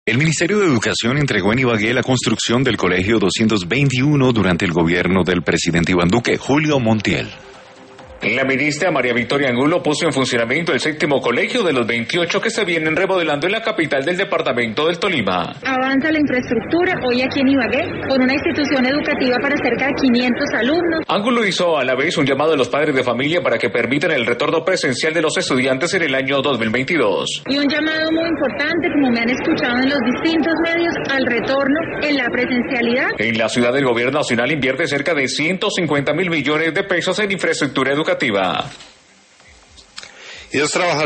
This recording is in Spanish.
El Ministerio de Educación entregó en Ibagué la construcción del Colegio 221 durante el gobierno del presidente Iván Duque. Julio Montiel. La ministra María Victoria Angulo puso en funcionamiento el 7º colegio de los 28 que se vienen remodelando en la capital del departamento del Tolima. Avanza la infraestructura hoy aquí en Ibagué con una institución educativa para cerca de 500 alumnos. Angulo hizo a la vez un llamado a los padres de familia para que permitan el retorno presencial de los estudiantes en el año 2022. Y un llamado muy importante, como me han escuchado en los distintos medios, al retorno en la presencialidad. En la ciudad, el gobierno nacional invierte cerca de 150.000 millones de pesos en infraestructura educativa. Y dos trabajadores